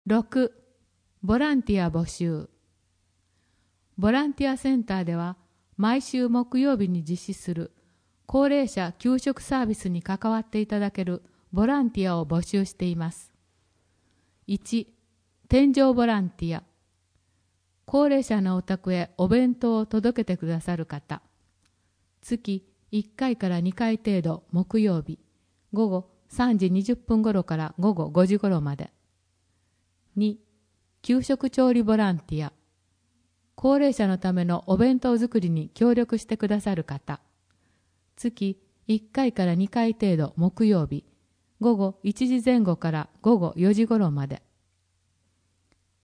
6. ボランティア募集。ボランティアセンターでは毎週木曜日に実施する高齢者給食サービスに関わっていただけるボランティアを募集しています。1. 添乗ボランティア。高齢者のお宅へお弁当を届けてくださる方。月1回から2回程度木曜日、午後3時20分頃から午後5時頃まで。2. 給食調理ボランティア。高齢者のためのお弁当作りに協力してくださる方。月1回から2回程度木曜日、午後1時前後から午後4時頃まで。